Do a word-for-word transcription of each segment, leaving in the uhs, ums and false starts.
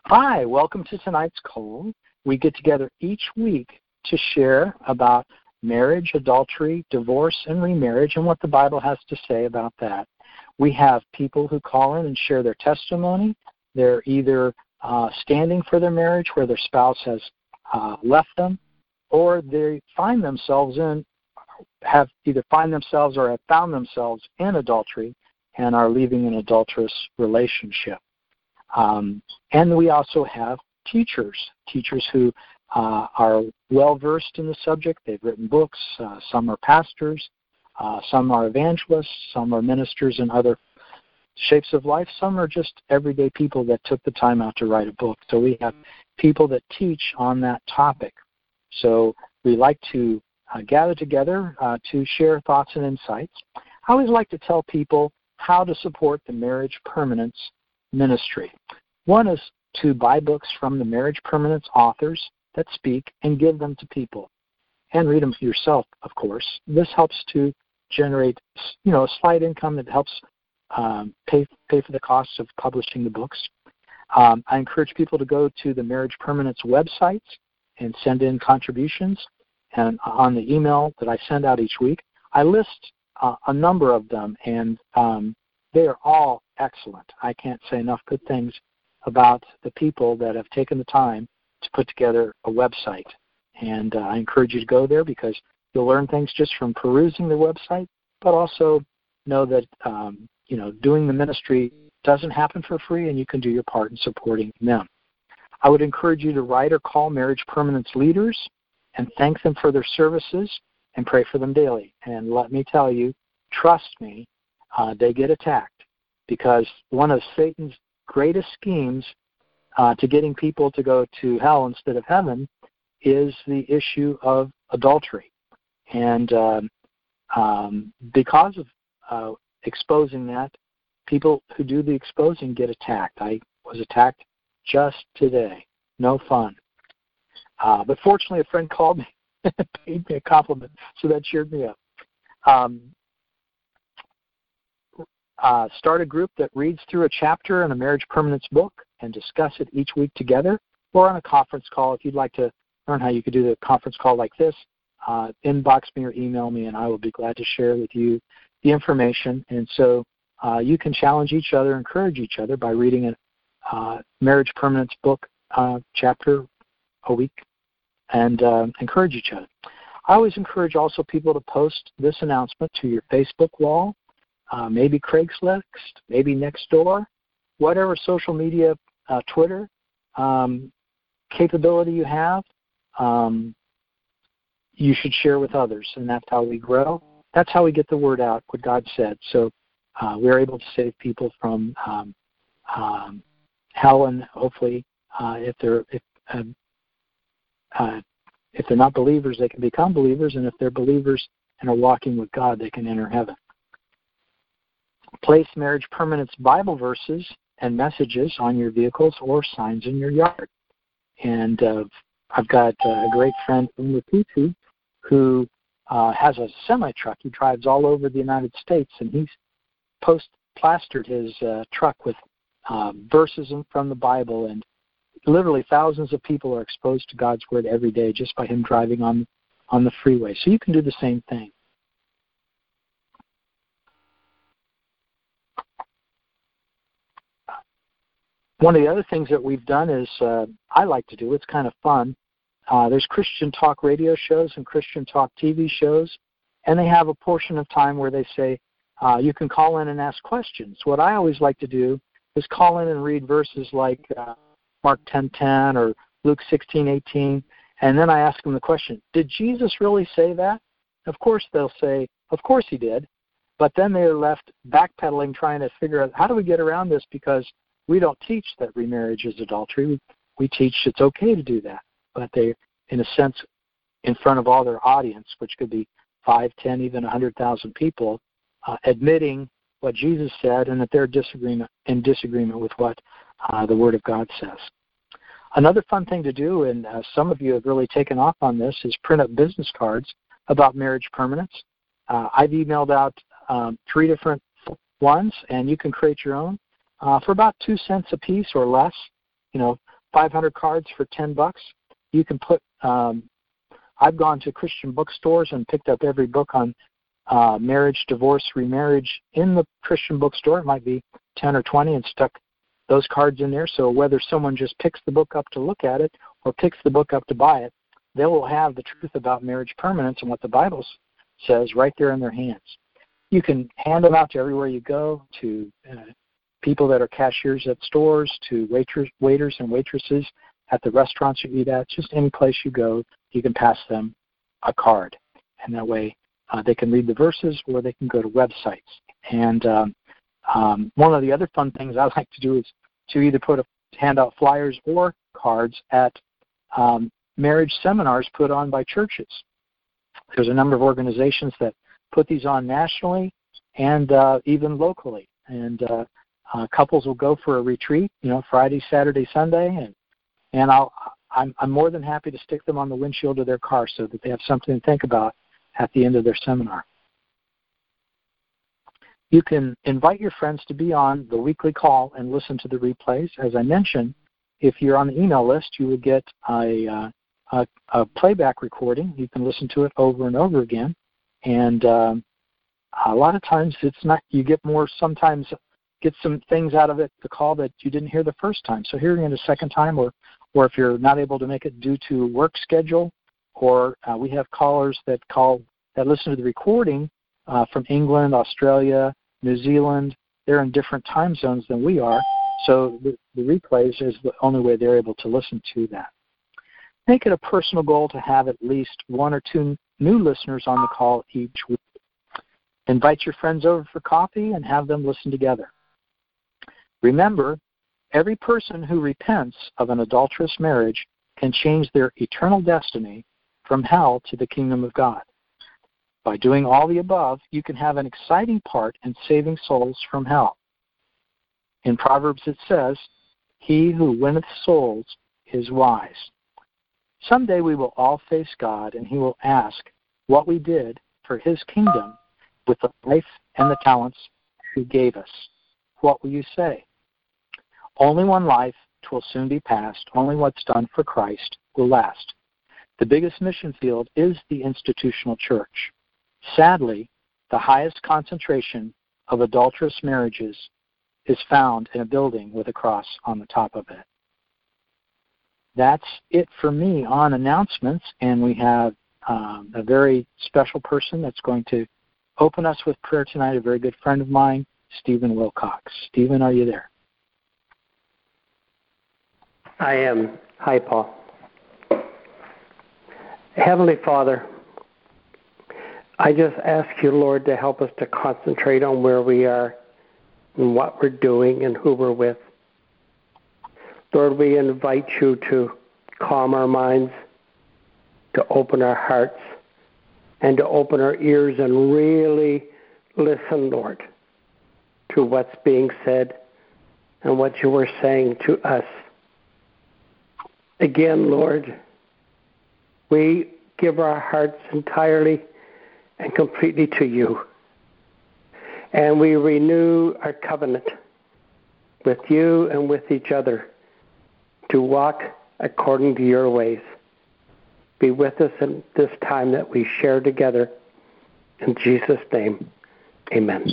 Hi, welcome to tonight's call. We get together each week to share about marriage, adultery, divorce, and remarriage, and what the Bible has to say about that. We have people who call in and share their testimony. They're either uh, standing for their marriage where their spouse has uh, left them, or they find themselves in, have either find themselves or have found themselves in adultery and are leaving an adulterous relationship. Um, and we also have teachers, teachers who uh, are well-versed in the subject. They've written books. Uh, some are pastors. Uh, some are evangelists. Some are ministers in other shapes of life. Some are just everyday people that took the time out to write a book. So we have people that teach on that topic. So we like to uh, gather together uh, to share thoughts and insights. I always like to tell people how to support the Marriage Permanence ministry. One is to buy books from the Marriage Permanence authors that speak and give them to people, and read them yourself, of course. This helps to generate, you know, a slight income that helps um, pay pay for the costs of publishing the books. Um, I encourage people to go to the Marriage Permanence website and send in contributions. And on the email that I send out each week, I list uh, a number of them, and um, they are all excellent. I can't say enough good things about the people that have taken the time to put together a website. And uh, I encourage you to go there because you'll learn things just from perusing the website, but also know that um, you know doing the ministry doesn't happen for free, and you can do your part in supporting them. I would encourage you to write or call Marriage Permanence leaders and thank them for their services and pray for them daily. And let me tell you, trust me, uh, they get attacked, because one of Satan's greatest schemes uh, to getting people to go to hell instead of heaven is the issue of adultery. And um, um, because of uh, exposing that, people who do the exposing get attacked. I was attacked just today. No fun. Uh, but fortunately, a friend called me and paid me a compliment, so that cheered me up. Um, uh, start a group that reads through a chapter in a Marriage Permanence book and discuss it each week together, or on a conference call. If you'd like to learn how you could do the conference call like this, uh, inbox me or email me, and I will be glad to share with you the information. And so uh, you can challenge each other, encourage each other by reading a uh, Marriage Permanence book uh, chapter a week, and uh, encourage each other. I always encourage also people to post this announcement to your Facebook wall, uh, maybe Craigslist, maybe Nextdoor, whatever social media, uh, Twitter, um, capability you have, um, you should share with others, and that's how we grow. That's how we get the word out, what God said. So uh, we're able to save people from um, um, hell, and hopefully, uh, if they're if uh, uh, if they're not believers, they can become believers, and if they're believers and are walking with God, they can enter heaven. Place Marriage Permanence Bible verses and messages on your vehicles or signs in your yard. And uh, I've got a great friend from Laputu who uh, has a semi-truck. He drives all over the United States, and he's post plastered his uh, truck with uh, verses from the Bible, and literally thousands of people are exposed to God's Word every day just by him driving on on the freeway. So you can do the same thing. One of the other things that we've done is, uh, I like to do, it's kind of fun, uh, there's Christian talk radio shows and Christian talk T V shows, and they have a portion of time where they say, uh, you can call in and ask questions. What I always like to do is call in and read verses like uh, Mark ten ten or Luke sixteen eighteen, and then I ask them the question, did Jesus really say that? Of course they'll say, of course he did, but then they're left backpedaling trying to figure out, how do we get around this, because we don't teach that remarriage is adultery. We, we teach it's okay to do that, but they, in a sense, in front of all their audience, which could be five, ten, even one hundred thousand people, uh, admitting what Jesus said and that they're disagreement, in disagreement with what uh, the Word of God says. Another fun thing to do, and uh, some of you have really taken off on this, is print up business cards about marriage permanence. Uh, I've emailed out um, three different ones, and you can create your own uh, for about two cents a piece or less. You know, five hundred cards for ten bucks. You can put, um, I've gone to Christian bookstores and picked up every book on uh, marriage, divorce, remarriage in the Christian bookstore. It might be ten or twenty, and stuck those cards in there. So whether someone just picks the book up to look at it or picks the book up to buy it, they will have the truth about marriage permanence and what the Bible says right there in their hands. You can hand them out to everywhere you go, to uh, people that are cashiers at stores, to waiters, waiters and waitresses at the restaurants you eat at. Just any place you go, you can pass them a card. And that way uh, they can read the verses, or they can go to websites. And um, um, one of the other fun things I like to do is to either put a, hand out flyers or cards at um, marriage seminars put on by churches. There's a number of organizations that put these on nationally and uh, even locally. And uh, uh, couples will go for a retreat, you know, Friday, Saturday, Sunday, and and I'll I'm I'm more than happy to stick them on the windshield of their car so that they have something to think about at the end of their seminar. You can invite your friends to be on the weekly call and listen to the replays. As I mentioned, if you're on the email list, you will get a, uh, a, a playback recording. You can listen to it over and over again. And um, a lot of times it's not, you get more, sometimes get some things out of it, the call that you didn't hear the first time. So hearing it a second time, or, or if you're not able to make it due to work schedule, or uh, we have callers that call, that listen to the recording uh, from England, Australia, New Zealand. They're in different time zones than we are. So the, the replays is the only way they're able to listen to that. Make it a personal goal to have at least one or two new listeners on the call each week. Invite your friends over for coffee and have them listen together. Remember, every person who repents of an adulterous marriage can change their eternal destiny from hell to the kingdom of God. By doing all the above, you can have an exciting part in saving souls from hell. In Proverbs it says, "He who winneth souls is wise." Someday we will all face God, and he will ask what we did for his kingdom with the life and the talents he gave us. What will you say? Only one life, 'twill soon be past. Only what's done for Christ will last. The biggest mission field is the institutional church. Sadly, the highest concentration of adulterous marriages is found in a building with a cross on the top of it. That's it for me on announcements, and we have um, a very special person that's going to open us with prayer tonight, a very good friend of mine, Stephen Wilcox. Stephen, are you there? I am. Hi, Paul. Heavenly Father, I just ask you, Lord, to help us to concentrate on where we are and what we're doing and who we're with. Lord, we invite you to calm our minds, to open our hearts, and to open our ears and really listen, Lord, to what's being said and what you were saying to us. Again, Lord, we give our hearts entirely and completely to you. And we renew our covenant with you and with each other to walk according to your ways. Be with us in this time that we share together. In Jesus' name, amen.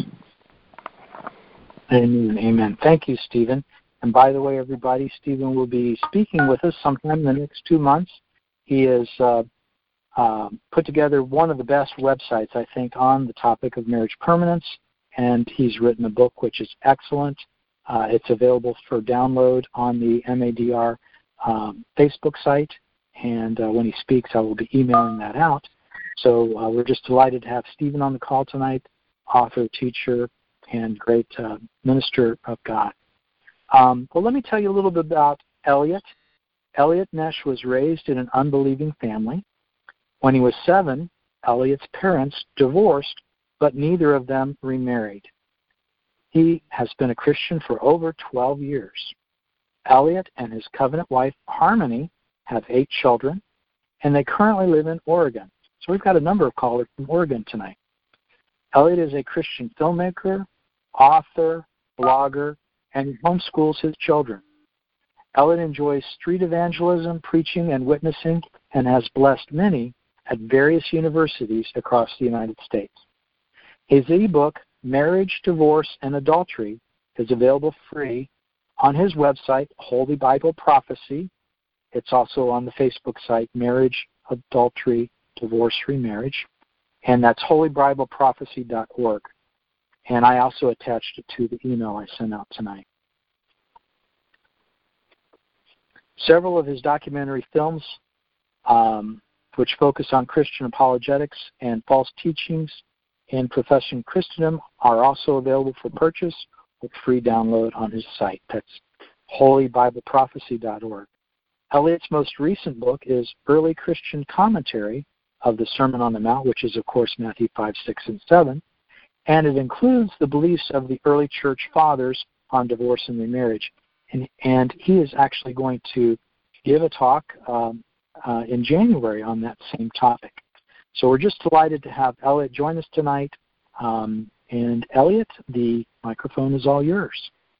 Amen. Amen. Thank you, Stephen. And by the way, everybody, Stephen will be speaking with us sometime in the next two months. He has uh, uh, put together one of the best websites, I think, on the topic of marriage permanence, and he's written a book which is excellent. Uh, it's available for download on the M A D R um, Facebook site, and uh, when he speaks, I will be emailing that out. So uh, we're just delighted to have Stephen on the call tonight, author, teacher, and great uh, minister of God. Um, well, let me tell you a little bit about Elliot. Elliot Nesh was raised in an unbelieving family. When he was seven, Elliot's parents divorced, but neither of them remarried. He has been a Christian for over twelve years. Elliot and his covenant wife, Harmony, have eight children, and they currently live in Oregon. So we've got a number of callers from Oregon tonight. Elliot is a Christian filmmaker, author, blogger, and homeschools his children. Elliot enjoys street evangelism, preaching, and witnessing, and has blessed many at various universities across the United States. His ebook, Marriage, Divorce, and Adultery, is available free on his website, Holy Bible Prophecy. It's also on the Facebook site, Marriage, Adultery, Divorce, Remarriage, and that's holy bible prophecy dot org. And I also attached it to the email I sent out tonight. Several of his documentary films, um, which focus on Christian apologetics and false teachings in professing Christendom, are also available for purchase with free download on his site. That's holy bible prophecy dot org. Elliot's most recent book is Early Christian Commentary of the Sermon on the Mount, which is, of course, Matthew five, six, and seven, and it includes the beliefs of the early church fathers on divorce and remarriage. And, and he is actually going to give a talk um, uh, in January on that same topic. So we're just delighted to have Elliot join us tonight. Um, and Elliot, the microphone is all yours.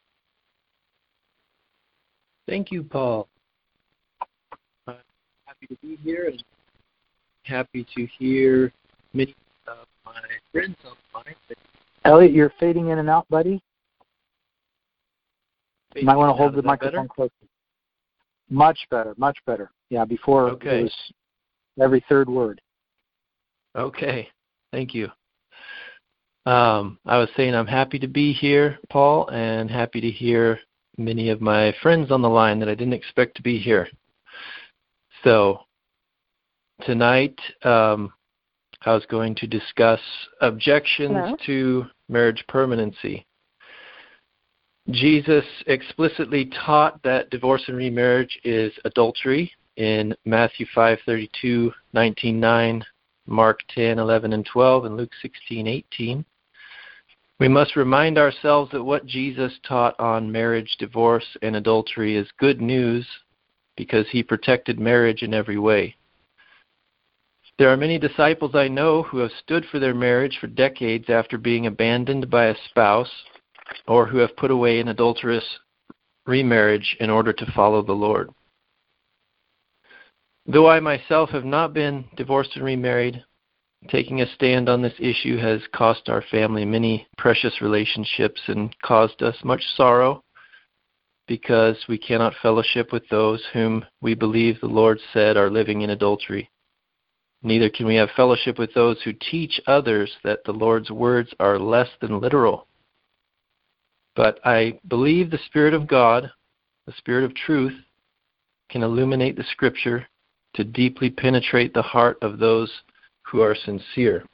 Thank you, Paul. I'm happy to be here and happy to hear many of my friends on the line. Elliot, you're fading in and out, buddy. Fading you might want to out. hold Is the that microphone better? closer. Much better, much better. Yeah, before Okay. it was every third word. Okay, thank you. Um, I was saying I'm happy to be here, Paul, and happy to hear many of my friends on the line that I didn't expect to be here. So tonight um, I was going to discuss objections Hello? to marriage permanency. Jesus explicitly taught that divorce and remarriage is adultery in Matthew five thirty-two, nineteen nine, Mark ten, eleven, and twelve, and Luke sixteen, eighteen. We must remind ourselves that what Jesus taught on marriage, divorce, and adultery is good news because he protected marriage in every way. There are many disciples I know who have stood for their marriage for decades after being abandoned by a spouse, or who have put away an adulterous remarriage in order to follow the Lord. Though I myself have not been divorced and remarried, taking a stand on this issue has cost our family many precious relationships and caused us much sorrow because we cannot fellowship with those whom we believe the Lord said are living in adultery. Neither can we have fellowship with those who teach others that the Lord's words are less than literal. But I believe the Spirit of God, the Spirit of truth, can illuminate the Scripture to deeply penetrate the heart of those who are sincere.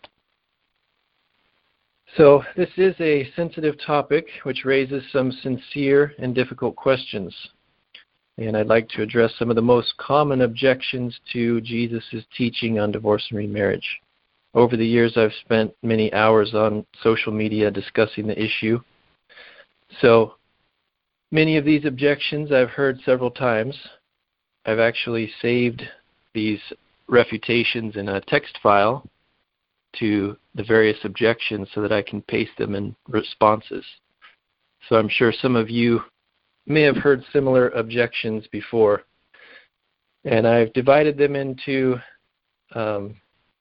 So this is a sensitive topic which raises some sincere and difficult questions. And I'd like to address some of the most common objections to Jesus' teaching on divorce and remarriage. Over the years, I've spent many hours on social media discussing the issue. So many of these objections I've heard several times. I've actually saved these refutations in a text file to the various objections so that I can paste them in responses. So I'm sure some of you may have heard similar objections before. And I've divided them into um,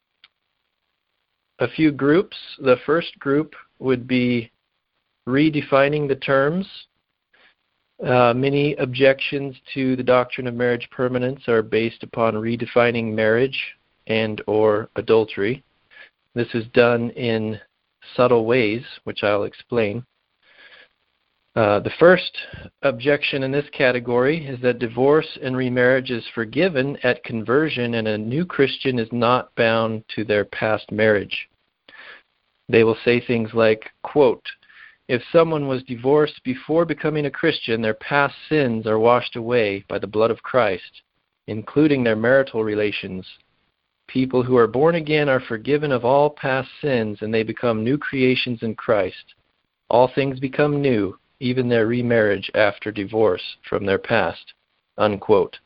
a few groups. The first group would be redefining the terms. Uh, many objections to the doctrine of marriage permanence are based upon redefining marriage and or adultery. This is done in subtle ways, which I'll explain. Uh, the first objection in this category is that divorce and remarriage is forgiven at conversion and a new Christian is not bound to their past marriage. They will say things like, quote, if someone was divorced before becoming a Christian, their past sins are washed away by the blood of Christ, including their marital relations. People who are born again are forgiven of all past sins and they become new creations in Christ. All things become new, even their remarriage after divorce from their past, unquote.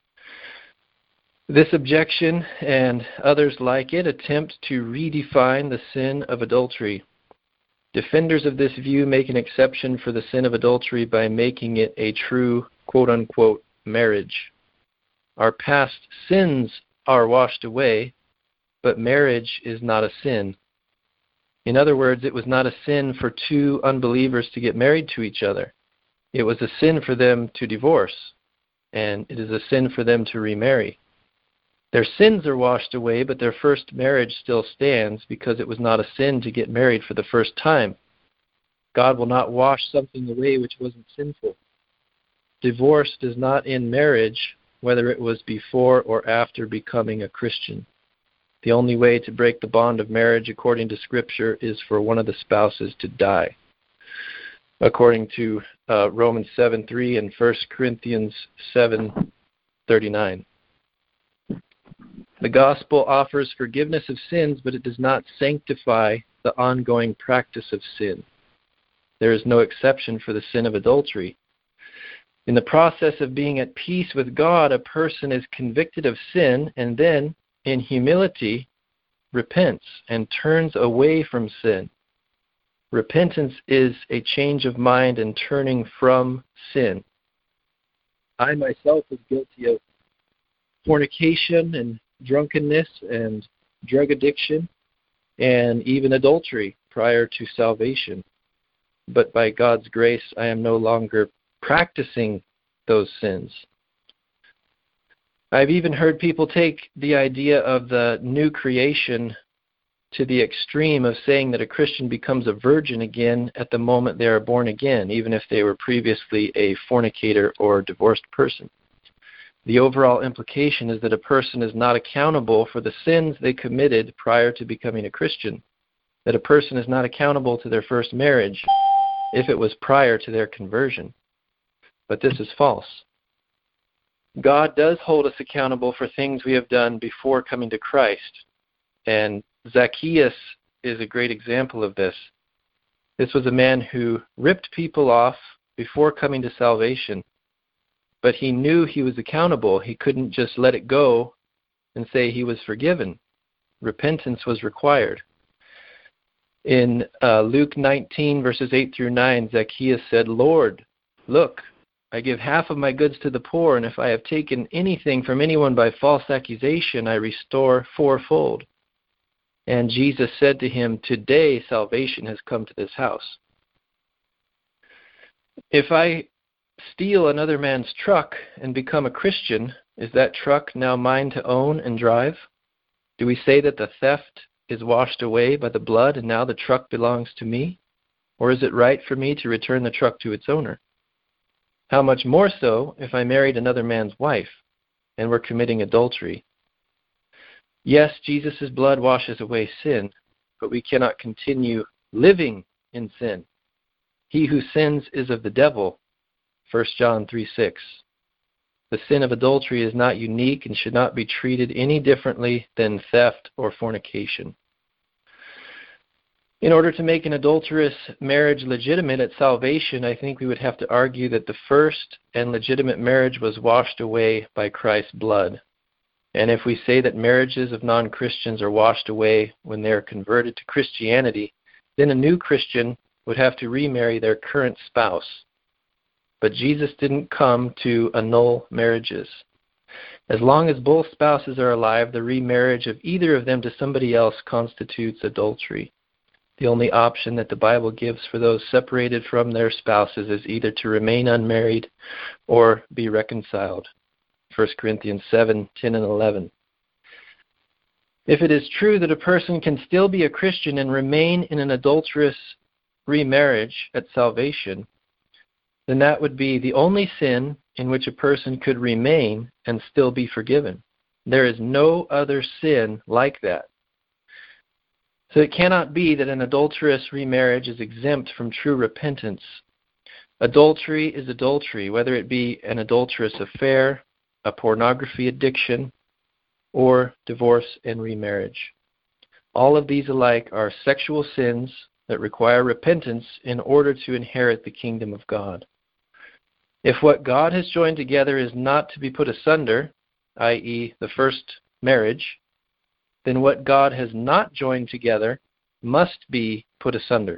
This objection and others like it attempt to redefine the sin of adultery. Defenders of this view make an exception for the sin of adultery by making it a true, quote-unquote, marriage. Our past sins are washed away, but marriage is not a sin. In other words, it was not a sin for two unbelievers to get married to each other. It was a sin for them to divorce, and it is a sin for them to remarry. Their sins are washed away, but their first marriage still stands because it was not a sin to get married for the first time. God will not wash something away which wasn't sinful. Divorce does not end marriage, whether it was before or after becoming a Christian. The only way to break the bond of marriage according to Scripture is for one of the spouses to die, according to uh, Romans seven three and First Corinthians seven thirty-nine. The gospel offers forgiveness of sins, but it does not sanctify the ongoing practice of sin. There is no exception for the sin of adultery. In the process of being at peace with God, a person is convicted of sin and then, in humility, repents and turns away from sin. Repentance is a change of mind and turning from sin. I myself was guilty of fornication and drunkenness and drug addiction and even adultery prior to salvation. But by God's grace, I am no longer practicing those sins. I've even heard people take the idea of the new creation to the extreme of saying that a Christian becomes a virgin again at the moment they are born again, even if they were previously a fornicator or divorced person. The overall implication is that a person is not accountable for the sins they committed prior to becoming a Christian, that a person is not accountable to their first marriage if it was prior to their conversion. But this is false. God does hold us accountable for things we have done before coming to Christ. And Zacchaeus is a great example of this. This was a man who ripped people off before coming to salvation. But he knew he was accountable. He couldn't just let it go and say he was forgiven. Repentance was required. In uh, Luke nineteen, verses eight through nine, Zacchaeus said, "Lord, look, I give half of my goods to the poor, and if I have taken anything from anyone by false accusation, I restore fourfold." And Jesus said to him, "Today salvation has come to this house." If I steal another man's truck and become a Christian, is that truck now mine to own and drive? Do we say that the theft is washed away by the blood and now the truck belongs to me? Or is it right for me to return the truck to its owner? How much more so if I married another man's wife and were committing adultery? Yes, Jesus' blood washes away sin, but we cannot continue living in sin. He who sins is of the devil, First John three six. The sin of adultery is not unique and should not be treated any differently than theft or fornication. In order to make an adulterous marriage legitimate at salvation, I think we would have to argue that the first and legitimate marriage was washed away by Christ's blood. And if we say that marriages of non-Christians are washed away when they are converted to Christianity, then a new Christian would have to remarry their current spouse. But Jesus didn't come to annul marriages. As long as both spouses are alive, the remarriage of either of them to somebody else constitutes adultery. The only option that the Bible gives for those separated from their spouses is either to remain unmarried or be reconciled. First Corinthians seven, ten, and eleven. If it is true that a person can still be a Christian and remain in an adulterous remarriage at salvation, then that would be the only sin in which a person could remain and still be forgiven. There is no other sin like that. So it cannot be that an adulterous remarriage is exempt from true repentance. Adultery is adultery, whether it be an adulterous affair, a pornography addiction, or divorce and remarriage. All of these alike are sexual sins that require repentance in order to inherit the kingdom of God. If what God has joined together is not to be put asunder, that is the first marriage, then what God has not joined together must be put asunder.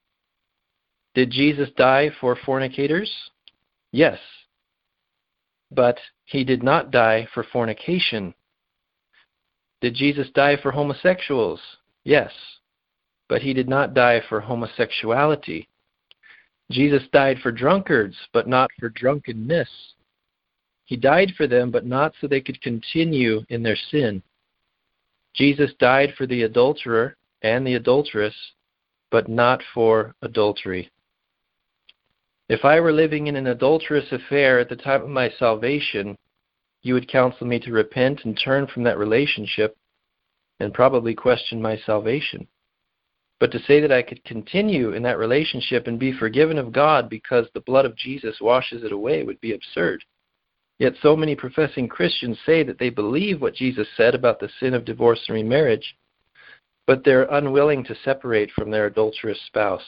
Did Jesus die for fornicators? Yes. but he did not die for fornication. Did Jesus die for homosexuals? Yes, but he did not die for homosexuality. Jesus died for drunkards, but not for drunkenness. He died for them, but not so they could continue in their sin. Jesus died for the adulterer and the adulteress, but not for adultery. If I were living in an adulterous affair at the time of my salvation, you would counsel me to repent and turn from that relationship and probably question my salvation. But to say that I could continue in that relationship and be forgiven of God because the blood of Jesus washes it away would be absurd. Yet so many professing Christians say that they believe what Jesus said about the sin of divorce and remarriage, but they're unwilling to separate from their adulterous spouse.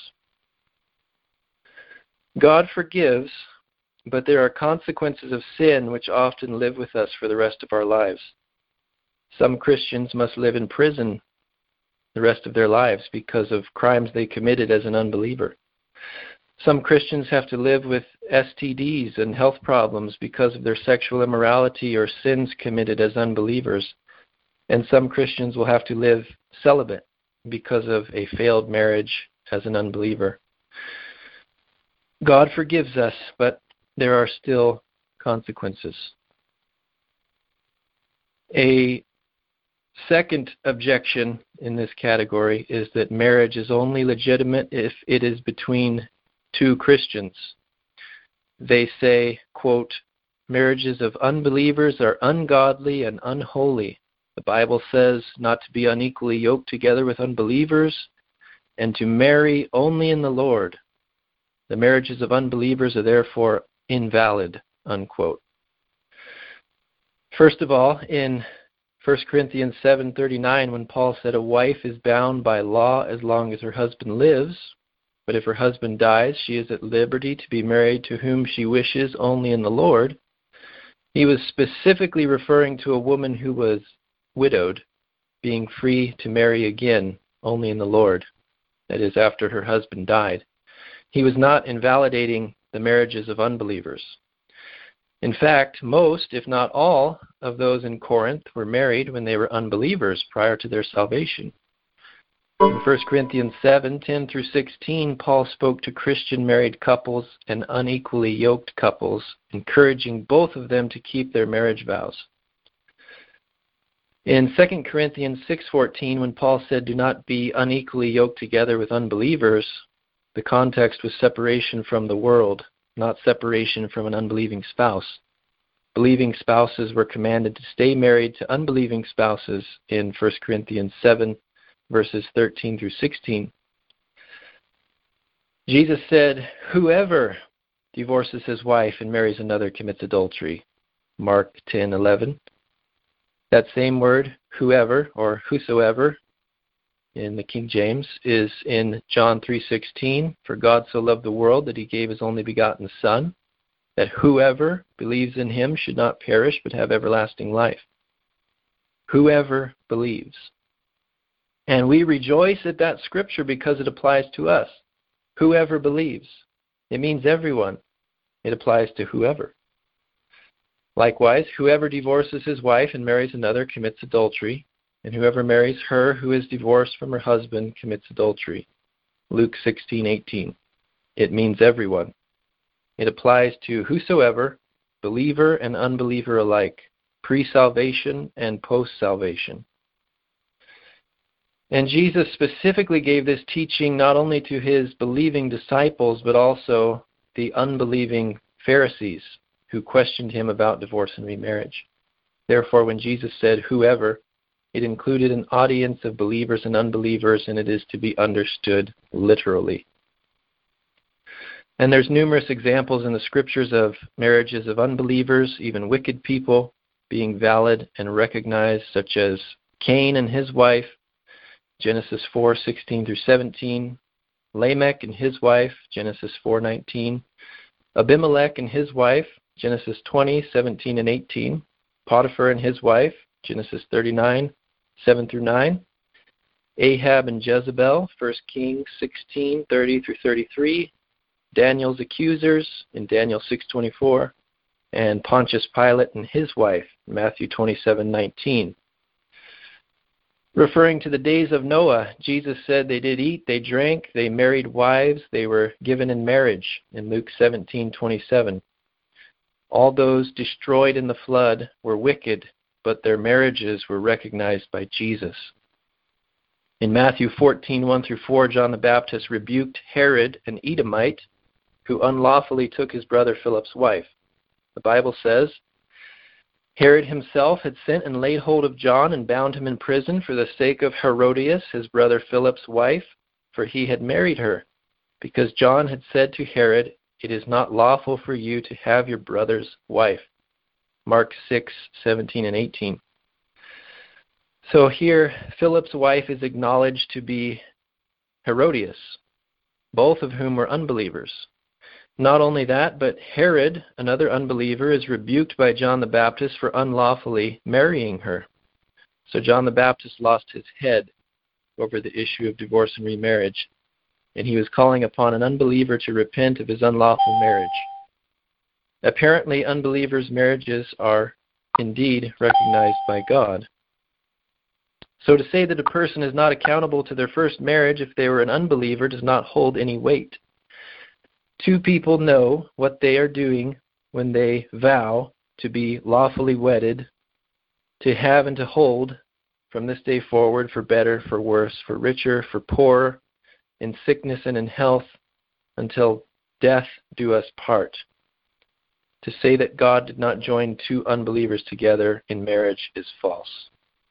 God forgives, but there are consequences of sin which often live with us for the rest of our lives. Some Christians must live in prison the rest of their lives because of crimes they committed as an unbeliever. Some Christians have to live with S T Ds and health problems because of their sexual immorality or sins committed as unbelievers. And some Christians will have to live celibate because of a failed marriage as an unbeliever. God forgives us, but there are still consequences. A second objection in this category is that marriage is only legitimate if it is between two Christians. They say, quote, marriages of unbelievers are ungodly and unholy. The Bible says not to be unequally yoked together with unbelievers and to marry only in the Lord. The marriages of unbelievers are therefore invalid, unquote. First of all, in First Corinthians seven thirty-nine, when Paul said a wife is bound by law as long as her husband lives, but if her husband dies, she is at liberty to be married to whom she wishes only in the Lord, he was specifically referring to a woman who was widowed, being free to marry again only in the Lord, that is, after her husband died. He was not invalidating the marriages of unbelievers. In fact, most, if not all, of those in Corinth were married when they were unbelievers prior to their salvation. In First Corinthians seven, ten through sixteen, Paul spoke to Christian married couples and unequally yoked couples, encouraging both of them to keep their marriage vows. In Second Corinthians six fourteen, when Paul said, do not be unequally yoked together with unbelievers, the context was separation from the world, not separation from an unbelieving spouse. Believing spouses were commanded to stay married to unbelieving spouses in First Corinthians seven, verses thirteen through sixteen. Jesus said, whoever divorces his wife and marries another commits adultery. Mark ten eleven. That same word, whoever, or whosoever, in the King James, is in John three sixteen. For God so loved the world that he gave his only begotten Son, that whoever believes in him should not perish but have everlasting life. Whoever believes. And we rejoice at that scripture because it applies to us. Whoever believes. It means everyone. It applies to whoever. Likewise, whoever divorces his wife and marries another commits adultery, and whoever marries her who is divorced from her husband commits adultery. Luke sixteen eighteen. It means everyone. It applies to whosoever, believer and unbeliever alike, pre-salvation and post-salvation. And Jesus specifically gave this teaching not only to his believing disciples, but also the unbelieving Pharisees who questioned him about divorce and remarriage. Therefore, when Jesus said whoever, it included an audience of believers and unbelievers, and it is to be understood literally. And there's numerous examples in the scriptures of marriages of unbelievers, even wicked people, being valid and recognized, such as Cain and his wife, Genesis four sixteen through seventeen, Lamech and his wife, Genesis four nineteen, Abimelech and his wife, Genesis twenty seventeen and eighteen, Potiphar and his wife, Genesis thirty-nine seven through nine, Ahab and Jezebel, First Kings sixteen thirty through thirty-three, Daniel's accusers in Daniel six twenty-four, and Pontius Pilate and his wife, Matthew twenty-seven nineteen. Referring to the days of Noah, Jesus said they did eat, they drank, they married wives, they were given in marriage, in Luke seventeen twenty-seven. All those destroyed in the flood were wicked, but their marriages were recognized by Jesus. In Matthew fourteen one through four, John the Baptist rebuked Herod, an Edomite, who unlawfully took his brother Philip's wife. The Bible says, Herod himself had sent and laid hold of John and bound him in prison for the sake of Herodias, his brother Philip's wife, for he had married her, because John had said to Herod, it is not lawful for you to have your brother's wife. Mark six seventeen and eighteen. So here, Philip's wife is acknowledged to be Herodias, both of whom were unbelievers. Not only that, but Herod, another unbeliever, is rebuked by John the Baptist for unlawfully marrying her. So John the Baptist lost his head over the issue of divorce and remarriage, and he was calling upon an unbeliever to repent of his unlawful marriage. Apparently, unbelievers' marriages are indeed recognized by God. So to say that a person is not accountable to their first marriage if they were an unbeliever does not hold any weight. Two people know what they are doing when they vow to be lawfully wedded, to have and to hold from this day forward, for better, for worse, for richer, for poorer, in sickness and in health, until death do us part. To say that God did not join two unbelievers together in marriage is false.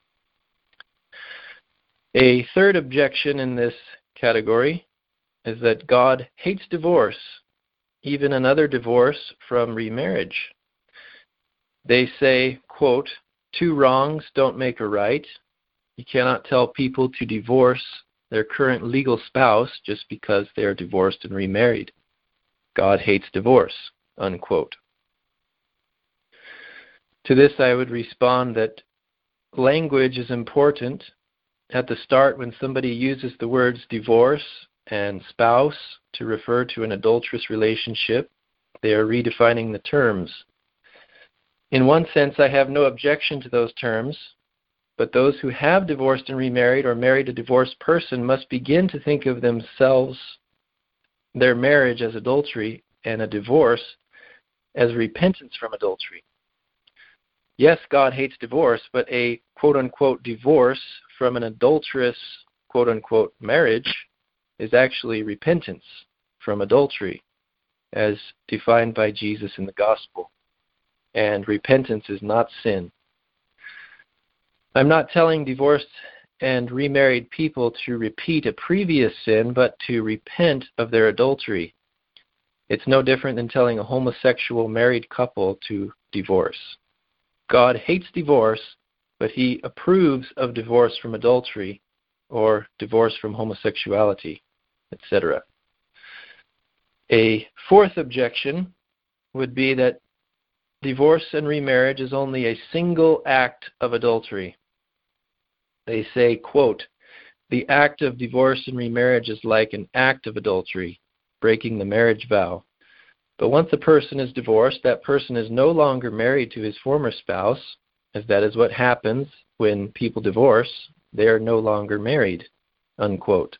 A third objection in this category is that God hates divorce, even another divorce from remarriage. They say, quote, two wrongs don't make a right. You cannot tell people to divorce their current legal spouse just because they are divorced and remarried. God hates divorce, unquote. To this I would respond that language is important. At the start, when somebody uses the words divorce and spouse to refer to an adulterous relationship, they are redefining the terms. In one sense, I have no objection to those terms, but those who have divorced and remarried or married a divorced person must begin to think of themselves, their marriage as adultery, and a divorce as repentance from adultery. Yes, God hates divorce, but a quote-unquote divorce from an adulterous quote-unquote marriage is actually repentance from adultery, as defined by Jesus in the gospel. And repentance is not sin. I'm not telling divorced and remarried people to repeat a previous sin, but to repent of their adultery. It's no different than telling a homosexual married couple to divorce. God hates divorce, but he approves of divorce from adultery or divorce from homosexuality, et cetera. A fourth objection would be that divorce and remarriage is only a single act of adultery. They say, quote, the act of divorce and remarriage is like an act of adultery, breaking the marriage vow. But once a person is divorced, that person is no longer married to his former spouse, as that is what happens when people divorce. They are no longer married, unquote.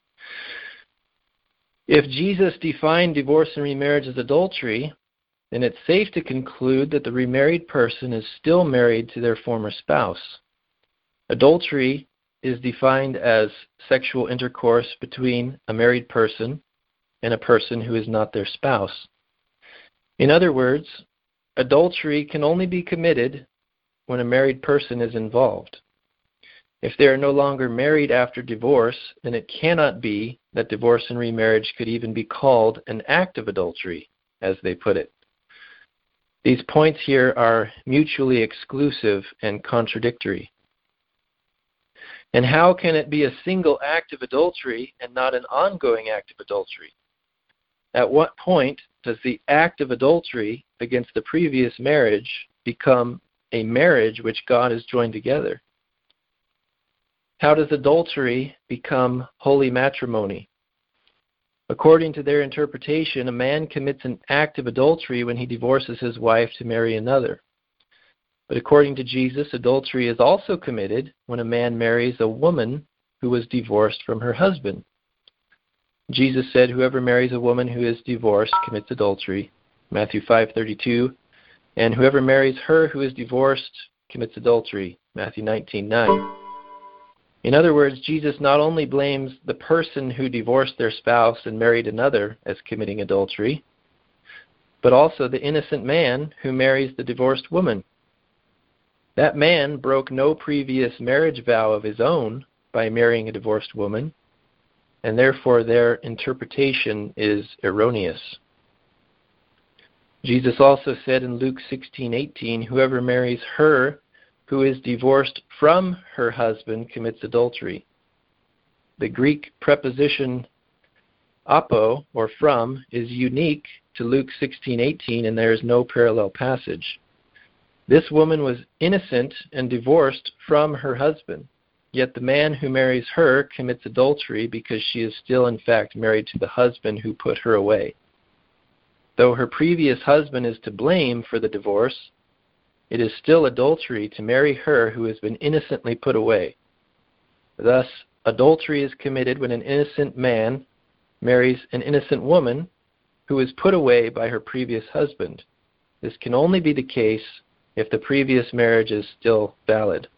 If Jesus defined divorce and remarriage as adultery, then it's safe to conclude that the remarried person is still married to their former spouse. Adultery is defined as sexual intercourse between a married person and a person who is not their spouse. In other words, adultery can only be committed when a married person is involved. If they are no longer married after divorce, then it cannot be that divorce and remarriage could even be called an act of adultery, as they put it. These points here are mutually exclusive and contradictory. And how can it be a single act of adultery and not an ongoing act of adultery? At what point does the act of adultery against the previous marriage become a marriage which God has joined together? How does adultery become holy matrimony? According to their interpretation, a man commits an act of adultery when he divorces his wife to marry another. But according to Jesus, adultery is also committed when a man marries a woman who was divorced from her husband. Jesus said, "Whoever marries a woman who is divorced commits adultery," Matthew five thirty-two, and "Whoever marries her who is divorced commits adultery," Matthew nineteen nine. In other words, Jesus not only blames the person who divorced their spouse and married another as committing adultery, but also the innocent man who marries the divorced woman. That man broke no previous marriage vow of his own by marrying a divorced woman, and therefore their interpretation is erroneous. Jesus also said in Luke sixteen eighteen, "Whoever marries her who is divorced from her husband commits adultery." The Greek preposition apo, or from, is unique to Luke sixteen eighteen, and there is no parallel passage. This woman was innocent and divorced from her husband, yet the man who marries her commits adultery because she is still in fact married to the husband who put her away. Though her previous husband is to blame for the divorce, it is still adultery to marry her who has been innocently put away. Thus, adultery is committed when an innocent man marries an innocent woman who is put away by her previous husband. This can only be the case if the previous marriage is still valid.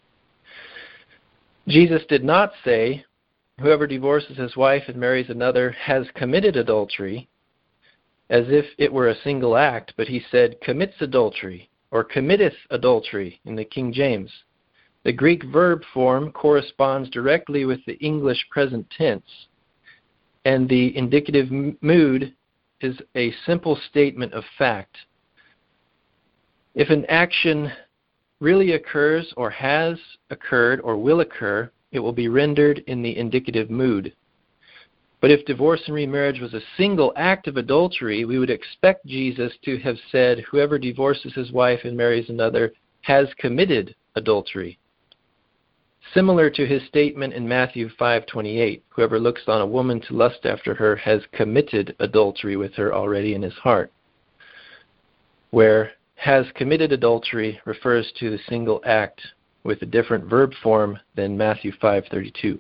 Jesus did not say, "Whoever divorces his wife and marries another has committed adultery," as if it were a single act, but he said, "commits adultery," or "committeth adultery" in the King James. The Greek verb form corresponds directly with the English present tense, and the indicative mood is a simple statement of fact. If an action really occurs or has occurred or will occur, it will be rendered in the indicative mood. But if divorce and remarriage was a single act of adultery, we would expect Jesus to have said, "Whoever divorces his wife and marries another has committed adultery." Similar to his statement in Matthew five twenty-eight, "Whoever looks on a woman to lust after her has committed adultery with her already in his heart," where "has committed adultery" refers to the single act with a different verb form than Matthew five thirty-two.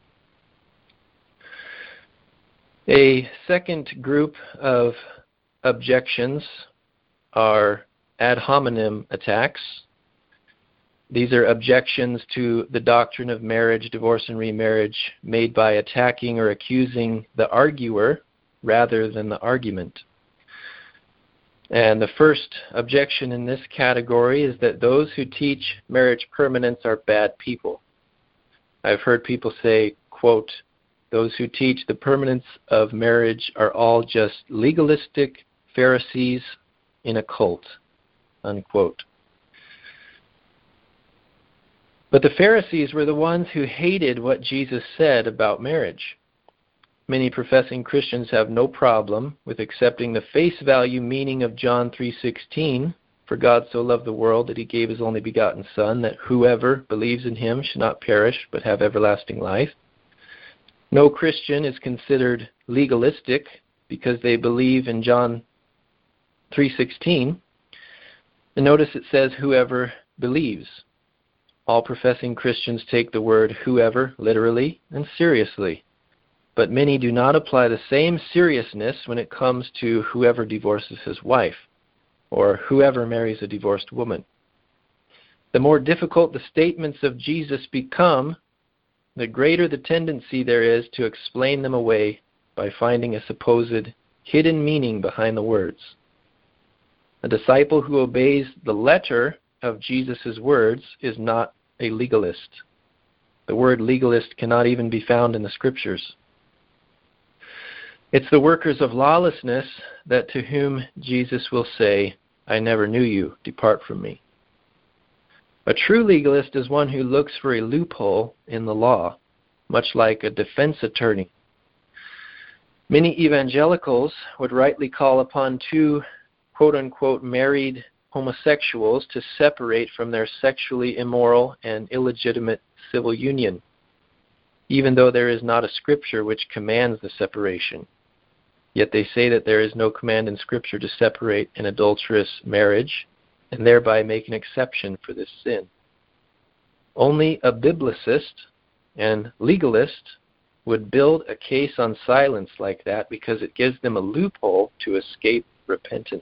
A second group of objections are ad hominem attacks. These are objections to the doctrine of marriage, divorce, and remarriage made by attacking or accusing the arguer rather than the argument. And the first objection in this category is that those who teach marriage permanence are bad people. I've heard people say, quote, "Those who teach the permanence of marriage are all just legalistic Pharisees in a cult," unquote. But the Pharisees were the ones who hated what Jesus said about marriage. Many professing Christians have no problem with accepting the face value meaning of John three sixteen, "For God so loved the world that he gave his only begotten Son, that whoever believes in him should not perish but have everlasting life." No Christian is considered legalistic because they believe in John three sixteen. And notice it says, "whoever believes." All professing Christians take the word "whoever" literally and seriously. But many do not apply the same seriousness when it comes to whoever divorces his wife or whoever marries a divorced woman. The more difficult the statements of Jesus become, the greater the tendency there is to explain them away by finding a supposed hidden meaning behind the words. A disciple who obeys the letter of Jesus' words is not a legalist. The word legalist cannot even be found in the Scriptures. It's the workers of lawlessness that to whom Jesus will say, "I never knew you, depart from me." A true legalist is one who looks for a loophole in the law, much like a defense attorney. Many evangelicals would rightly call upon two quote-unquote married homosexuals to separate from their sexually immoral and illegitimate civil union, even though there is not a scripture which commands the separation. Yet they say that there is no command in Scripture to separate an adulterous marriage and thereby make an exception for this sin. Only a biblicist and legalist would build a case on silence like that because it gives them a loophole to escape repentance.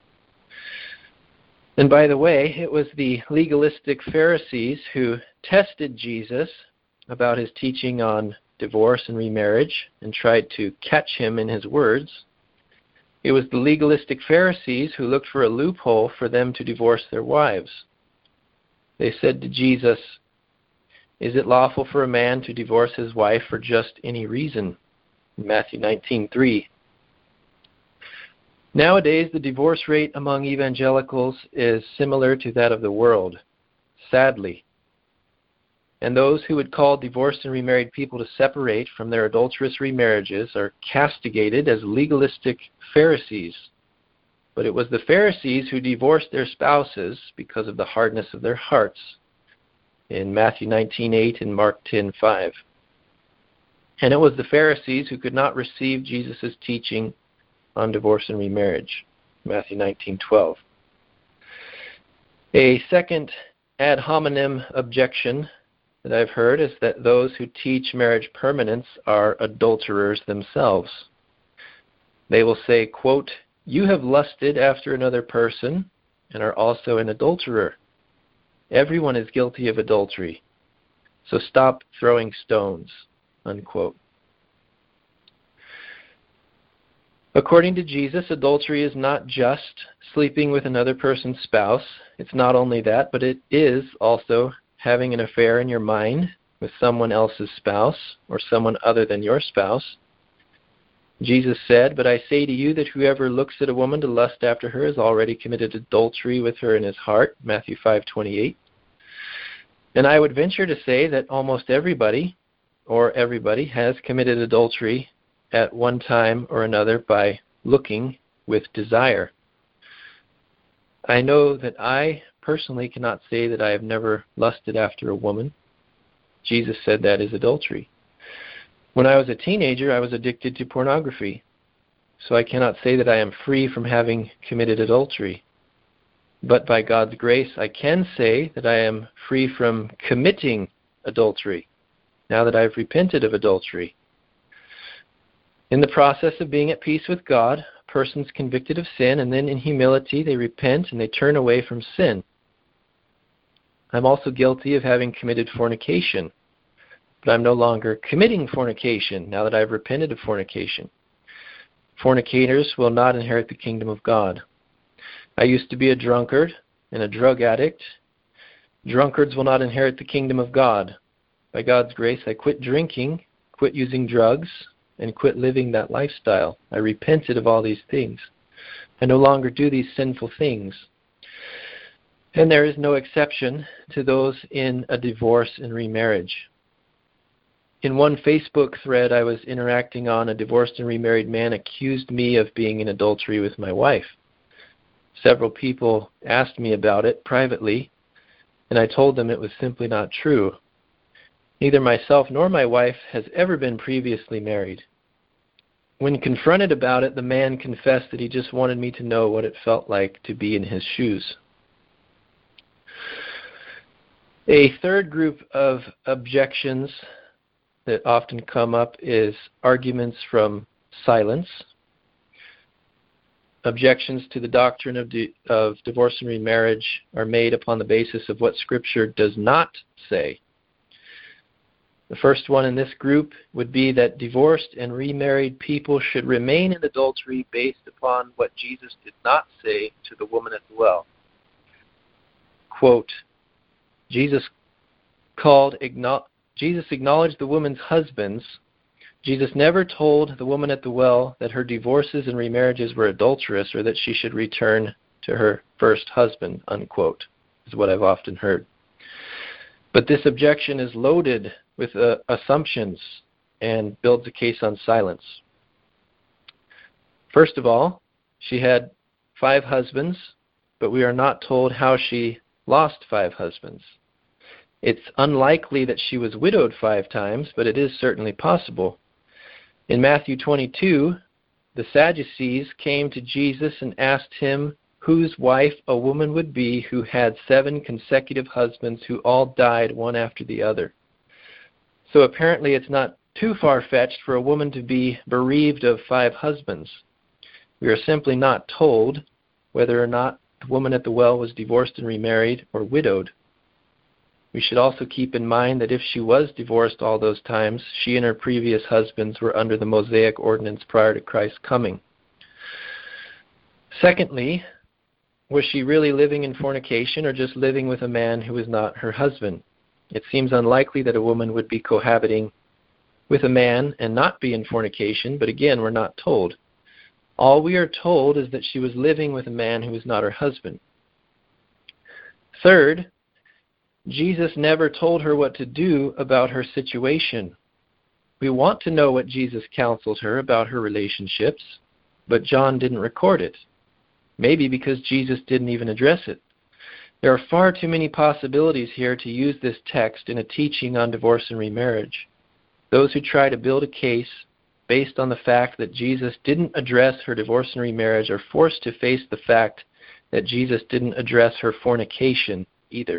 And by the way, it was the legalistic Pharisees who tested Jesus about his teaching on divorce and remarriage and tried to catch him in his words. It was the legalistic Pharisees who looked for a loophole for them to divorce their wives. They said to Jesus, "Is it lawful for a man to divorce his wife for just any reason?" In Matthew nineteen three. Nowadays, the divorce rate among evangelicals is similar to that of the world, sadly. And those who would call divorced and remarried people to separate from their adulterous remarriages are castigated as legalistic Pharisees. But it was the Pharisees who divorced their spouses because of the hardness of their hearts in Matthew nineteen eight and Mark ten five. And it was the Pharisees who could not receive Jesus' teaching on divorce and remarriage, Matthew nineteen twelve. A second ad hominem objection that I've heard is that those who teach marriage permanence are adulterers themselves. They will say, quote, "You have lusted after another person and are also an adulterer. Everyone is guilty of adultery, so stop throwing stones," unquote. According to Jesus, adultery is not just sleeping with another person's spouse. It's not only that, but it is also having an affair in your mind with someone else's spouse or someone other than your spouse. Jesus said, "But I say to you that whoever looks at a woman to lust after her has already committed adultery with her in his heart," Matthew five twenty-eight. And I would venture to say that almost everybody, or everybody, has committed adultery at one time or another by looking with desire. I know that I personally cannot say that I have never lusted after a woman. Jesus said that is adultery. When I was a teenager, I was addicted to pornography, so I cannot say that I am free from having committed adultery. But by God's grace, I can say that I am free from committing adultery, now that I've repented of adultery. In the process of being at peace with God, a person's convicted of sin, and then in humility they repent and they turn away from sin. I'm also guilty of having committed fornication, but I'm no longer committing fornication now that I've repented of fornication. Fornicators will not inherit the kingdom of God. I used to be a drunkard and a drug addict. Drunkards will not inherit the kingdom of God. By God's grace, I quit drinking, quit using drugs, and quit living that lifestyle. I repented of all these things. I no longer do these sinful things. And there is no exception to those in a divorce and remarriage. In one Facebook thread I was interacting on, a divorced and remarried man accused me of being in adultery with my wife. Several people asked me about it privately, and I told them it was simply not true. Neither myself nor my wife has ever been previously married. When confronted about it, the man confessed that he just wanted me to know what it felt like to be in his shoes. A third group of objections that often come up is arguments from silence. Objections to the doctrine of, di- of divorce and remarriage are made upon the basis of what Scripture does not say. The first one in this group would be that divorced and remarried people should remain in adultery based upon what Jesus did not say to the woman at the well. Quote, Jesus called, Jesus acknowledged the woman's husbands. Jesus never told the woman at the well that her divorces and remarriages were adulterous or that she should return to her first husband, unquote, is what I've often heard. But this objection is loaded with uh, assumptions and builds a case on silence. First of all, she had five husbands, but we are not told how she lost five husbands. It's unlikely that she was widowed five times, but it is certainly possible. In Matthew twenty-two, the Sadducees came to Jesus and asked him whose wife a woman would be who had seven consecutive husbands who all died one after the other. So apparently it's not too far-fetched for a woman to be bereaved of five husbands. We are simply not told whether or not the woman at the well was divorced and remarried or widowed. We should also keep in mind that if she was divorced all those times, she and her previous husbands were under the Mosaic ordinance prior to Christ's coming. Secondly, was she really living in fornication or just living with a man who was not her husband? It seems unlikely that a woman would be cohabiting with a man and not be in fornication, but again, we're not told. All we are told is that she was living with a man who was not her husband. Third, Jesus never told her what to do about her situation. We want to know what Jesus counseled her about her relationships, but John didn't record it. Maybe because Jesus didn't even address it. There are far too many possibilities here to use this text in a teaching on divorce and remarriage. Those who try to build a case based on the fact that Jesus didn't address her divorce and remarriage are forced to face the fact that Jesus didn't address her fornication either.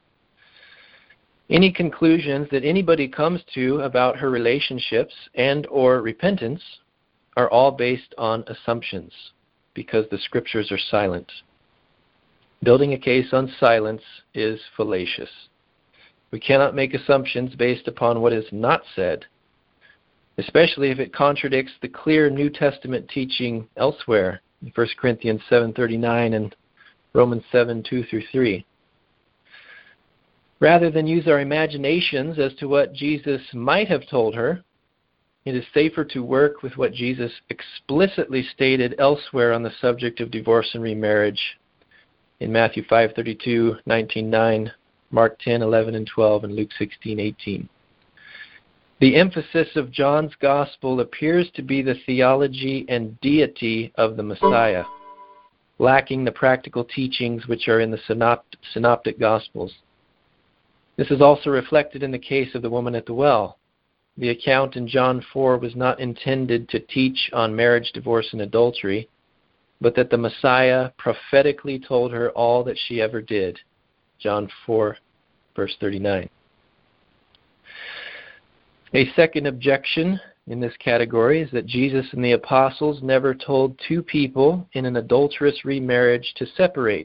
Any conclusions that anybody comes to about her relationships and or repentance are all based on assumptions because the scriptures are silent. Building a case on silence is fallacious. We cannot make assumptions based upon what is not said, especially if it contradicts the clear New Testament teaching elsewhere in First Corinthians seven thirty-nine and Romans seven two through three. Rather than use our imaginations as to what Jesus might have told her, it is safer to work with what Jesus explicitly stated elsewhere on the subject of divorce and remarriage in Matthew five thirty-two, nineteen nine, Mark ten eleven and twelve, and Luke sixteen eighteen. The emphasis of John's Gospel appears to be the theology and deity of the Messiah, lacking the practical teachings which are in the synopt- synoptic Gospels. This is also reflected in the case of the woman at the well. The account in John four was not intended to teach on marriage, divorce, and adultery, but that the Messiah prophetically told her all that she ever did. John four, verse thirty-nine. A second objection in this category is that Jesus and the apostles never told two people in an adulterous remarriage to separate.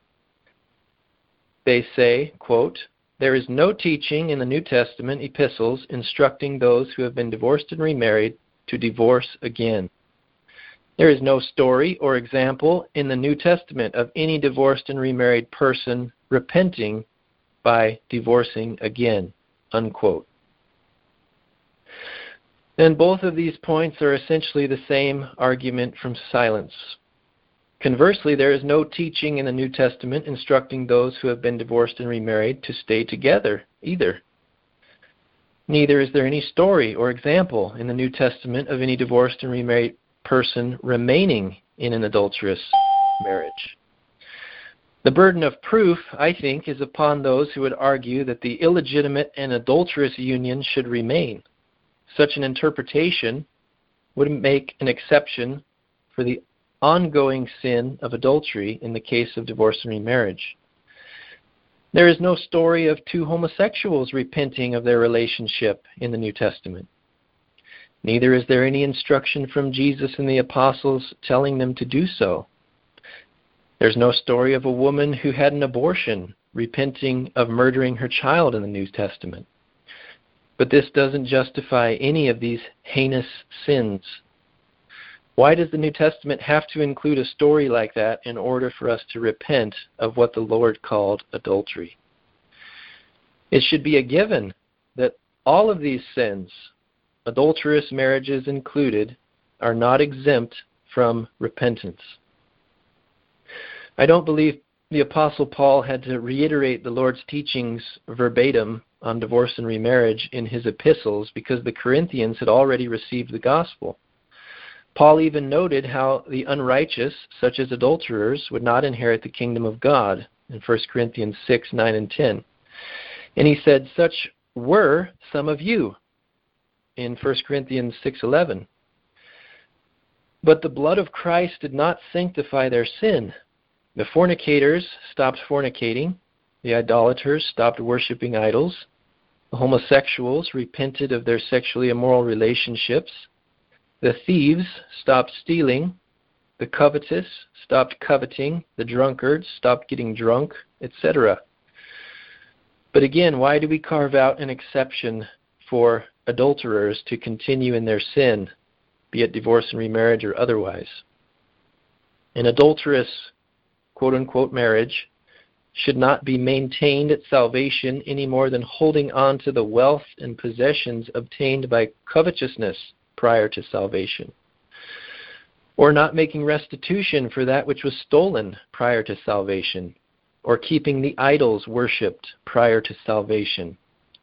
They say, quote, "There is no teaching in the New Testament epistles instructing those who have been divorced and remarried to divorce again. There is no story or example in the New Testament of any divorced and remarried person repenting by divorcing again," unquote. Then both of these points are essentially the same argument from silence. Conversely, there is no teaching in the New Testament instructing those who have been divorced and remarried to stay together either. Neither is there any story or example in the New Testament of any divorced and remarried person remaining in an adulterous marriage. The burden of proof, I think, is upon those who would argue that the illegitimate and adulterous union should remain. Such an interpretation would make an exception for the ongoing sin of adultery in the case of divorce and remarriage. There is no story of two homosexuals repenting of their relationship in the New Testament. Neither is there any instruction from Jesus and the apostles telling them to do so. There's no story of a woman who had an abortion repenting of murdering her child in the New Testament. But this doesn't justify any of these heinous sins. Why does the New Testament have to include a story like that in order for us to repent of what the Lord called adultery? It should be a given that all of these sins, adulterous marriages included, are not exempt from repentance. I don't believe the Apostle Paul had to reiterate the Lord's teachings verbatim on divorce and remarriage in his epistles because the Corinthians had already received the gospel. Paul even noted how the unrighteous, such as adulterers, would not inherit the kingdom of God in First Corinthians six, nine, and ten. And he said, "Such were some of you," in First Corinthians six eleven. But the blood of Christ did not sanctify their sin. The fornicators stopped fornicating. The idolaters stopped worshiping idols. The homosexuals repented of their sexually immoral relationships. The thieves stopped stealing. The covetous stopped coveting. The drunkards stopped getting drunk, et cetera. But again, why do we carve out an exception for adulterers to continue in their sin, be it divorce and remarriage or otherwise? An adulterous, quote-unquote, marriage should not be maintained at salvation any more than holding on to the wealth and possessions obtained by covetousness prior to salvation, or not making restitution for that which was stolen prior to salvation, or keeping the idols worshipped prior to salvation.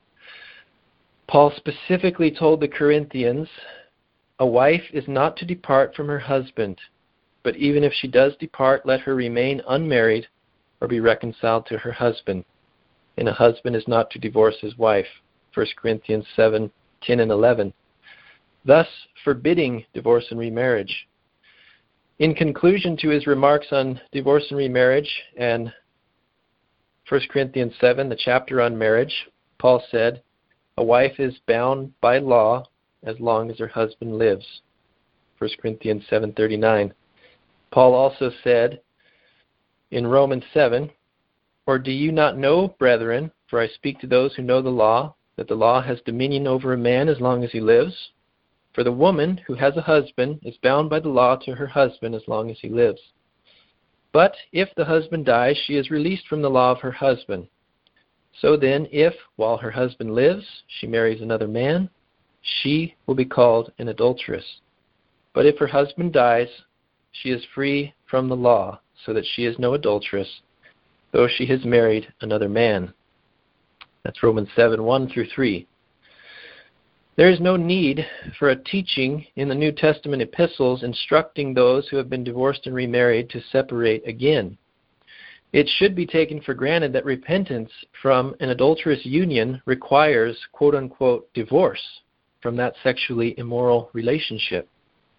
Paul specifically told the Corinthians, a wife is not to depart from her husband, but even if she does depart, let her remain unmarried or be reconciled to her husband. And a husband is not to divorce his wife, First Corinthians seven, ten and eleven, thus forbidding divorce and remarriage. In conclusion to his remarks on divorce and remarriage and First Corinthians seven, the chapter on marriage, Paul said, a wife is bound by law as long as her husband lives, First Corinthians seven thirty-nine. Paul also said in Romans seven, or do you not know, brethren, for I speak to those who know the law, that the law has dominion over a man as long as he lives? For the woman who has a husband is bound by the law to her husband as long as he lives. But if the husband dies, she is released from the law of her husband. So then, if, while her husband lives, she marries another man, she will be called an adulteress. But if her husband dies, she is free from the law, so that she is no adulteress, though she has married another man. That's Romans seven, one through three. There is no need for a teaching in the New Testament epistles instructing those who have been divorced and remarried to separate again. It should be taken for granted that repentance from an adulterous union requires, quote-unquote, divorce from that sexually immoral relationship.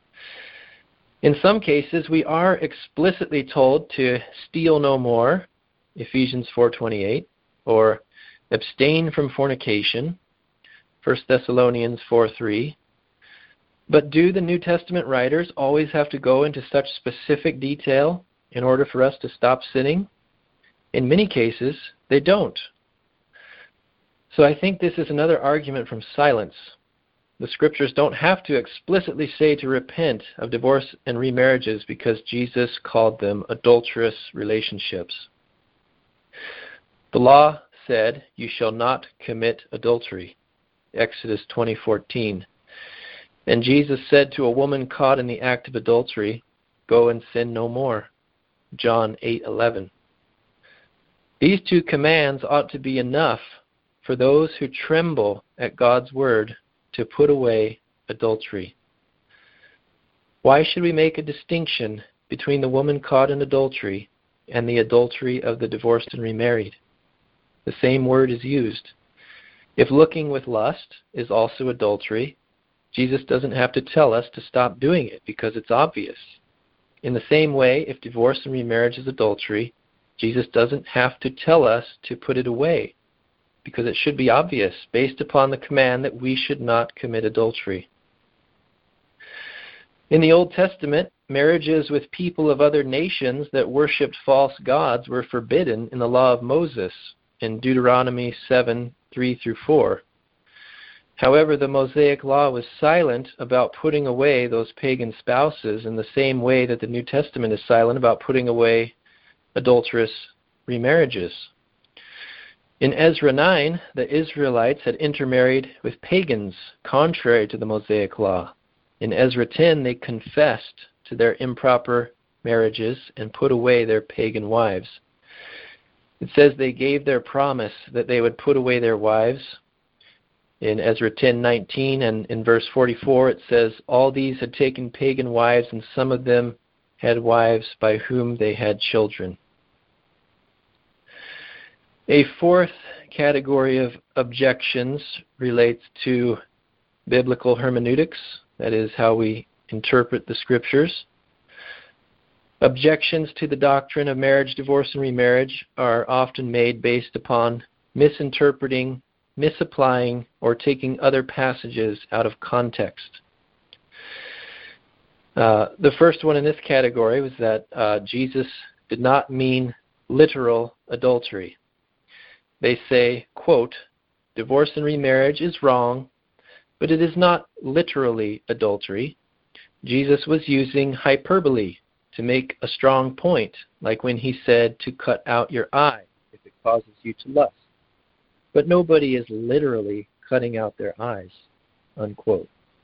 In some cases, we are explicitly told to steal no more, Ephesians four twenty-eight, or abstain from fornication, First Thessalonians four three. But do the New Testament writers always have to go into such specific detail in order for us to stop sinning? In many cases, they don't. So I think this is another argument from silence. The Scriptures don't have to explicitly say to repent of divorce and remarriages because Jesus called them adulterous relationships. The law said, you shall not commit adultery, Exodus twenty fourteen. And Jesus said to a woman caught in the act of adultery, go and sin no more, John eight eleven. These two commands ought to be enough for those who tremble at God's word to put away adultery. Why should we make a distinction between the woman caught in adultery and the adultery of the divorced and remarried? The same word is used. If looking with lust is also adultery, Jesus doesn't have to tell us to stop doing it because it's obvious. In the same way, if divorce and remarriage is adultery, Jesus doesn't have to tell us to put it away because it should be obvious based upon the command that we should not commit adultery. In the Old Testament, marriages with people of other nations that worshipped false gods were forbidden in the law of Moses in Deuteronomy seven, three through four. However, the Mosaic law was silent about putting away those pagan spouses in the same way that the New Testament is silent about putting away adulterous remarriages. In Ezra nine, the Israelites had intermarried with pagans, contrary to the Mosaic law. In Ezra ten, they confessed to their improper marriages and put away their pagan wives. It says they gave their promise that they would put away their wives. In Ezra ten nineteen and in verse forty-four, it says, all these had taken pagan wives, and some of them had wives by whom they had children. A fourth category of objections relates to biblical hermeneutics, that is, how we interpret the Scriptures. Objections to the doctrine of marriage, divorce, and remarriage are often made based upon misinterpreting, misapplying, or taking other passages out of context. Uh, the first one in this category was that uh, Jesus did not mean literal adultery. They say, quote, "Divorce and remarriage is wrong, but it is not literally adultery." Jesus was using hyperbole to make a strong point, like when he said to cut out your eye if it causes you to lust. But nobody is literally cutting out their eyes, unquote.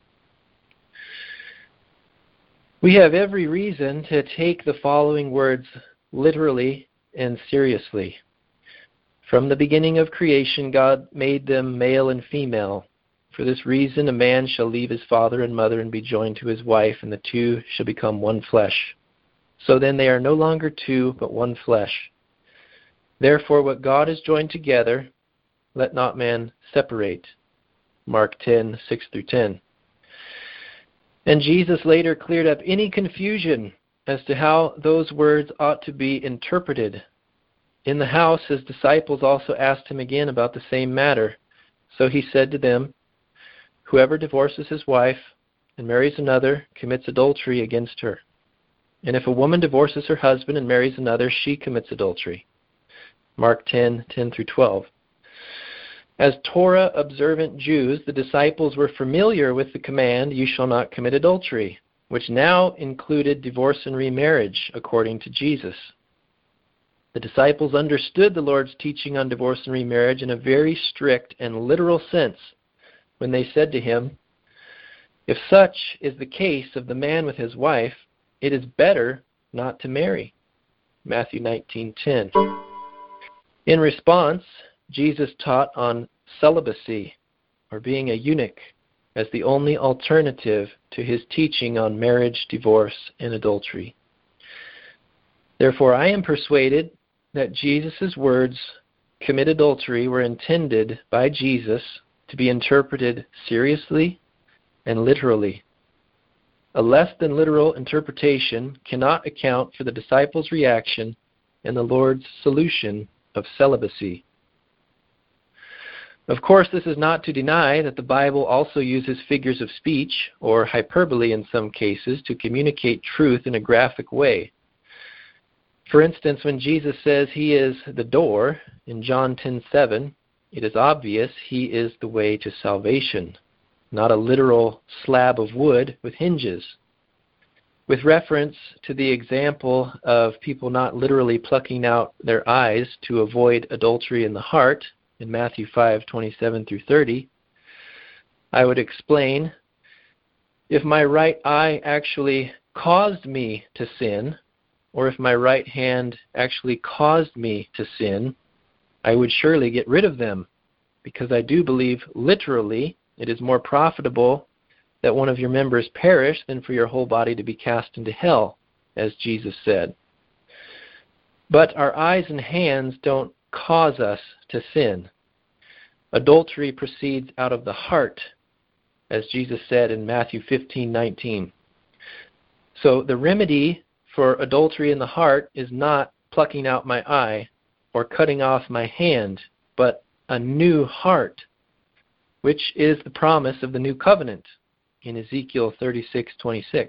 We have every reason to take the following words literally and seriously. From the beginning of creation, God made them male and female. For this reason, a man shall leave his father and mother and be joined to his wife, and the two shall become one flesh. So then they are no longer two, but one flesh. Therefore, what God has joined together, let not man separate. Mark ten, six through ten. And Jesus later cleared up any confusion as to how those words ought to be interpreted. In the house, his disciples also asked him again about the same matter. So he said to them, "Whoever divorces his wife and marries another commits adultery against her. And if a woman divorces her husband and marries another, she commits adultery." Mark ten, ten through twelve. As Torah-observant Jews, the disciples were familiar with the command, "You shall not commit adultery," which now included divorce and remarriage, according to Jesus. The disciples understood the Lord's teaching on divorce and remarriage in a very strict and literal sense when they said to him, "If such is the case of the man with his wife, it is better not to marry." Matthew nineteen ten. In response, Jesus taught on celibacy, or being a eunuch, as the only alternative to his teaching on marriage, divorce, and adultery. Therefore, I am persuaded that Jesus' words, "commit adultery," were intended by Jesus to be interpreted seriously and literally. A less than literal interpretation cannot account for the disciples' reaction and the Lord's solution of celibacy. Of course, this is not to deny that the Bible also uses figures of speech, or hyperbole in some cases, to communicate truth in a graphic way. For instance, when Jesus says he is the door in John ten seven, it is obvious he is the way to salvation, not a literal slab of wood with hinges. With reference to the example of people not literally plucking out their eyes to avoid adultery in the heart, in Matthew five, twenty-seven through thirty, I would explain, if my right eye actually caused me to sin, or if my right hand actually caused me to sin, I would surely get rid of them, because I do believe literally it is more profitable that one of your members perish than for your whole body to be cast into hell, as Jesus said. But our eyes and hands don't cause us to sin. Adultery proceeds out of the heart, as Jesus said in Matthew fifteen nineteen. So the remedy for adultery in the heart is not plucking out my eye or cutting off my hand, but a new heart, which is the promise of the new covenant in Ezekiel thirty-six twenty-six.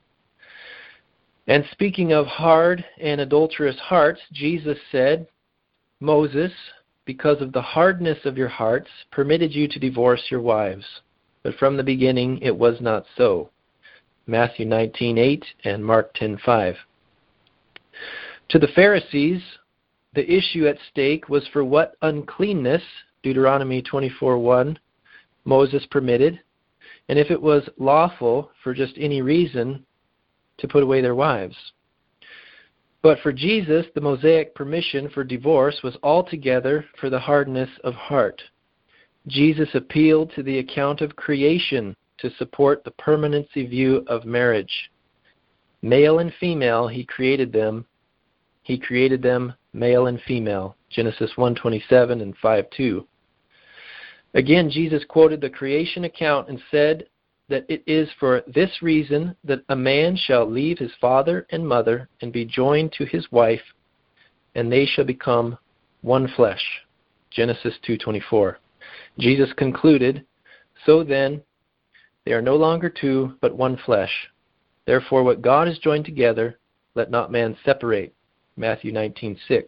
And speaking of hard and adulterous hearts, Jesus said, "Moses, because of the hardness of your hearts, permitted you to divorce your wives. But from the beginning it was not so." Matthew nineteen eight and Mark ten five. To the Pharisees, the issue at stake was for what uncleanness, Deuteronomy twenty-four one, Moses permitted, and if it was lawful for just any reason to put away their wives. But for Jesus, the Mosaic permission for divorce was altogether for the hardness of heart. Jesus appealed to the account of creation to support the permanency view of marriage. Male and female, he created them. He created them male and female. Genesis one twenty-seven and five two. Again, Jesus quoted the creation account and said that it is for this reason that a man shall leave his father and mother and be joined to his wife, and they shall become one flesh. Genesis two twenty-four. Jesus concluded, so then, they are no longer two, but one flesh. Therefore, what God has joined together, let not man separate. Matthew nineteen six.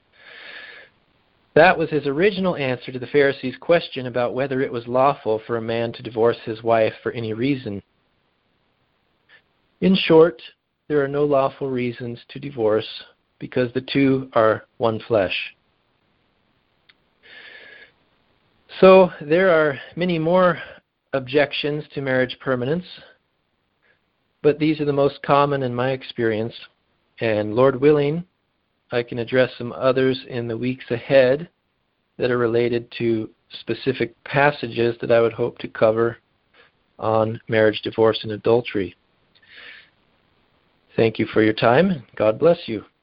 That was his original answer to the Pharisees' question about whether it was lawful for a man to divorce his wife for any reason. In short, there are no lawful reasons to divorce because the two are one flesh. So there are many more objections to marriage permanence, but these are the most common in my experience, and Lord willing, I can address some others in the weeks ahead that are related to specific passages that I would hope to cover on marriage, divorce, and adultery. Thank you for your time. God bless you.